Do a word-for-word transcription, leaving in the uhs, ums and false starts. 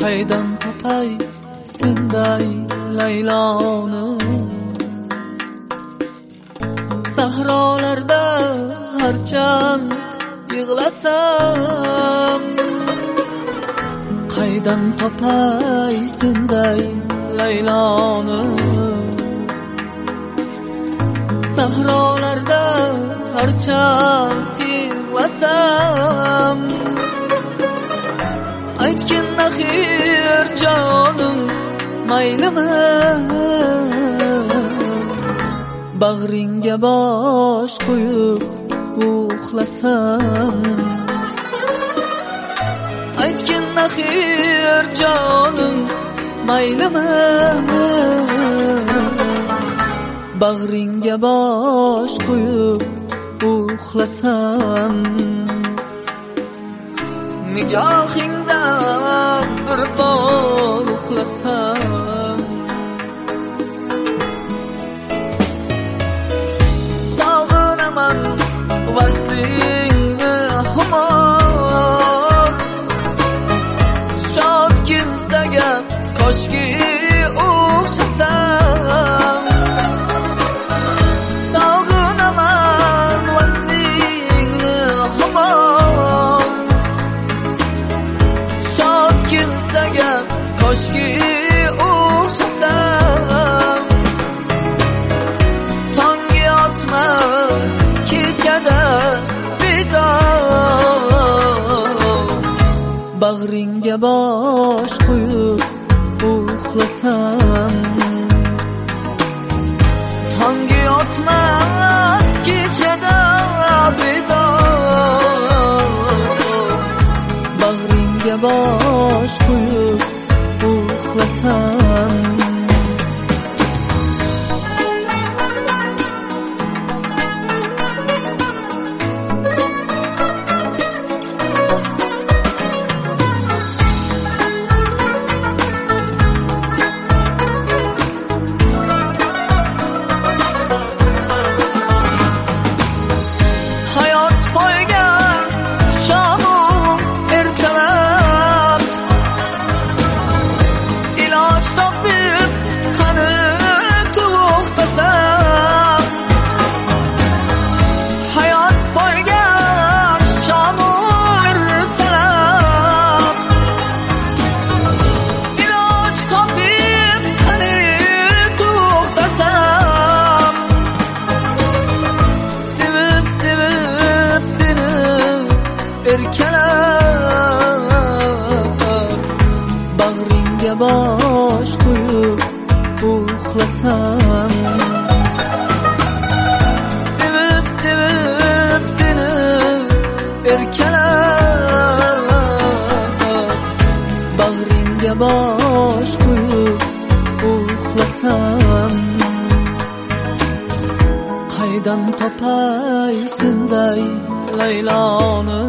qaydan topay senday Layloni. Sahrolarda harchand yig'lasam, qaydan topay senday Layloni. Sahrolarda harchand yig'lasam, aytgin axir jonim maylimi, bag'ringga bosh qo'yib uxlasam. Aytgin axir jonim maylimi, bag'ringga bosh qo'yib uxlasam. Nigohingdan bir bor uxlasam, sog'inaman vaslingni hamon. Shod kimsaga koshki o'xshasam, sog'inaman vaslingni hamon. Shod kimsaga koshki o'xshasam, tongga yotmas kechada bedor, bag'ringga bosh qo'yib uxlasam. Tongga yotmas kechada bedor, bag'ringga bosh qo'yib uxlasam. Bag'ringga bosh qo'yib uxlasam. Sevib sevib seni erkalab, bag'ringga bosh qo'yib uxlasam. Qaydan topay senday Layloni.